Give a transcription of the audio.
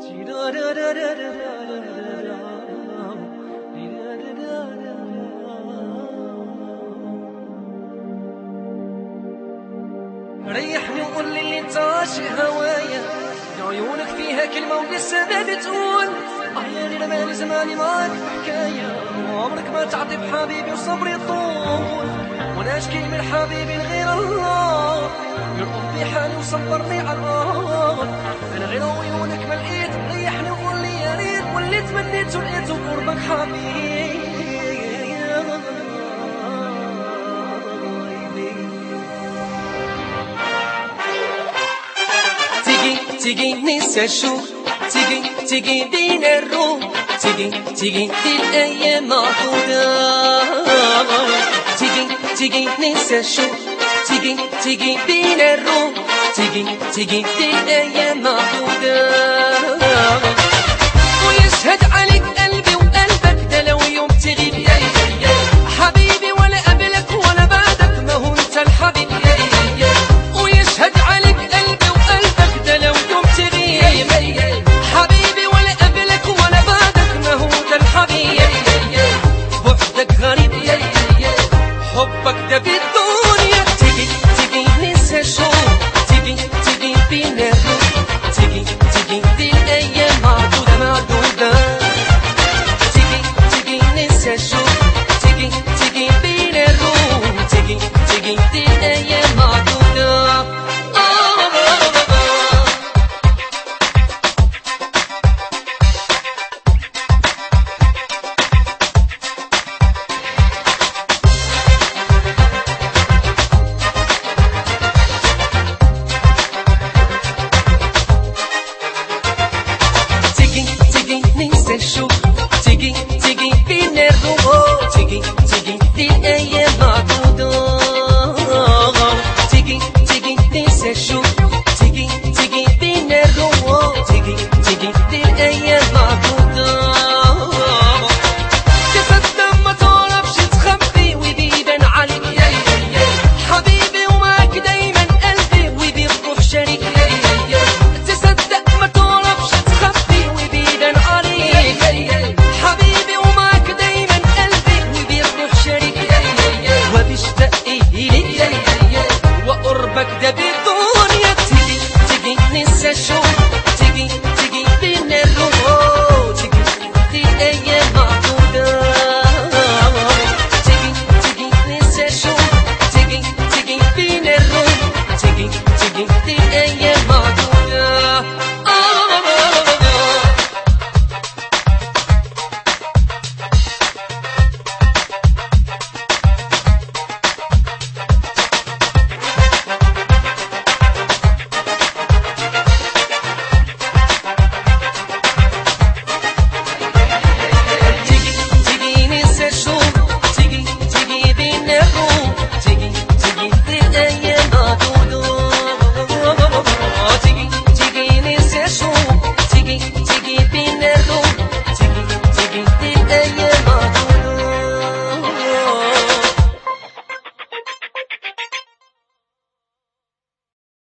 ريحني وقول لي اللي انت عاشق هوايا، عيونك فيها كلمة ولسه بتقول عيالي لمالي زماني معاك بحكاية، عمرك ما تعطي بحبيبي وصبري طول، وانا اشكي من حبيبي لغير الله، يرقب بي حالي وصبرني على الارض، انا غير عيونك ما لقيت. ريحني وقول لي يا ريت واللي تمنيت ولقيته قربك حبيبي. تيجي ننسى الشوق، تيجي بينا الروح، تيجي للأيام معدودة، تيجي ننسى الشوق، تيجي بينا الروح، تيجي للأيام معدودة، ويشهد عليك قلبي وقلبك ده لو يوم تغيب حبيبي، ولا قبلك ولا بعدك ما هو انت الحبيب، ويشهد عليك قلبي وقلبك ده لو يوم تغيب حبيبي، ولا قبلك ولا بعدك ما هو ده الحبيب، بعدك غريب حبك ده بالدنيا، تيجي ننسى الشوق، تيجي بينا الروح، تيجي دي الأيام معدودة، تيجي ننسى الشوق، تيجي بينا الروح، تيجي دي الأيام معدودة. تيجي ننسى الشوق، تيجي بينا الروح، تيجي دي الأيام معدودة، تيجي ننسى الشوق، تيجي بينا الروح، تيجي دي الأيام معدودة، تصدق ما تعرفش تخبي وبيبان عليك حبيبي، ومعاك دايما قلبي وبيروح شريك، تصدق ما تعرفش تخبي وبيبان عليك حبيبي، ومعاك دايما قلبي وبيروح شريك، وبيشتاق إليك وقربك ده بالدنيا، تيجي ننسى الشوق، تيجي بينا الروح.